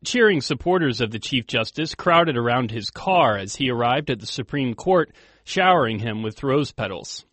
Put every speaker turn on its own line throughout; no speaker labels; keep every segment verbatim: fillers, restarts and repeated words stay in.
Cheering supporters of the Chief Justice crowded around his car as he arrived at the Supreme Court, showering him with rose petals.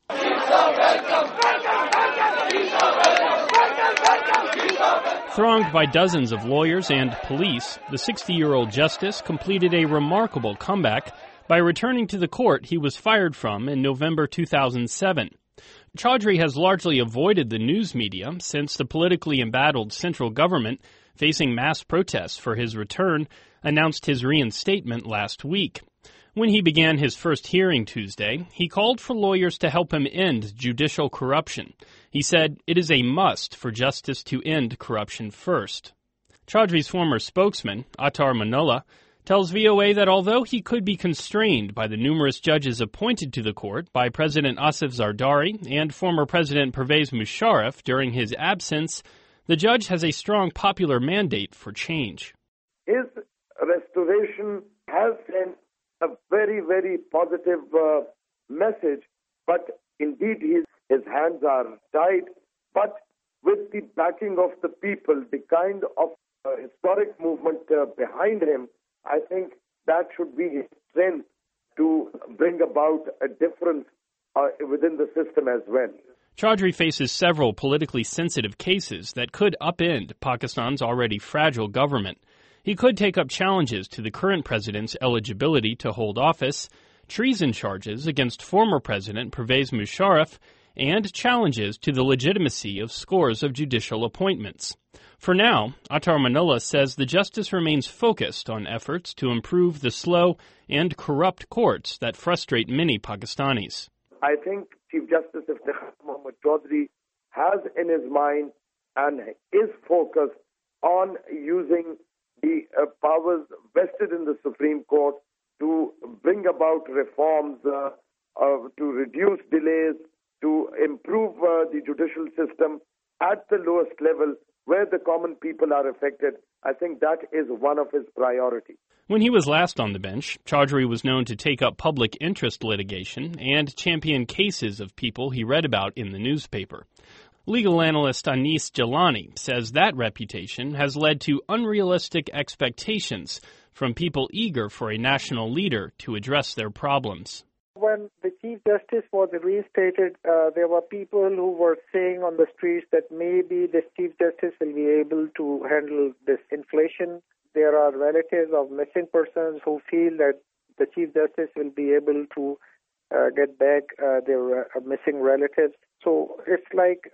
Thronged by dozens of lawyers and police, the sixty-year-old justice completed a remarkable comeback by returning to the court he was fired from in November two thousand seven. Chaudhry has largely avoided the news media since the politically embattled central government, facing mass protests for his return, announced his reinstatement last week. When he began his first hearing Tuesday, he called for lawyers to help him end judicial corruption. He said it is a must for justice to end corruption first. Chaudhry's former spokesman, Attar Manullah, tells V O A that although he could be constrained by the numerous judges appointed to the court by President Asif Zardari and former President Pervez Musharraf during his absence, the judge has a strong popular mandate for change.
His restoration has sent a very, very positive uh, message, but indeed his, his hands are tied. But with the backing of the people, the kind of uh, historic movement uh, behind him, I think that should be his strength to bring about a difference uh, within the system as well.
Chaudhry faces several politically sensitive cases that could upend Pakistan's already fragile government. He could take up challenges to the current president's eligibility to hold office, treason charges against former President Pervez Musharraf, and challenges to the legitimacy of scores of judicial appointments. For now, Attar Manullah says the justice remains focused on efforts to improve the slow and corrupt courts that frustrate many Pakistanis.
I think Chief Justice Iftikhar Muhammad Chaudhry has in his mind and is focused on using the uh, powers vested in the Supreme Court to bring about reforms, uh, uh, to reduce delays, to improve uh, the judicial system at the lowest level where the common people are affected. I think that is one of his priorities.
When he was last on the bench, Chaudhry was known to take up public interest litigation and champion cases of people he read about in the newspaper. Legal analyst Anis Jalani says that reputation has led to unrealistic expectations from people eager for a national leader to address their problems.
When the Chief Justice was reinstated, uh, there were people who were saying on the streets that maybe this Chief Justice will be able to handle this inflation. There are relatives of missing persons who feel that the Chief Justice will be able to uh, get back uh, their uh, missing relatives. So it's like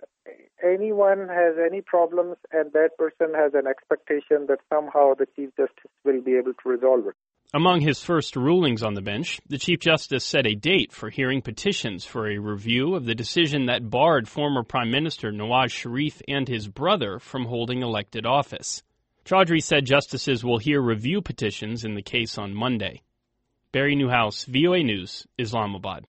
anyone has any problems and that person has an expectation that somehow the Chief Justice will be able to resolve it.
Among his first rulings on the bench, the Chief Justice set a date for hearing petitions for a review of the decision that barred former Prime Minister Nawaz Sharif and his brother from holding elected office. Chaudhry said justices will hear review petitions in the case on Monday. Barry Newhouse, V O A News, Islamabad.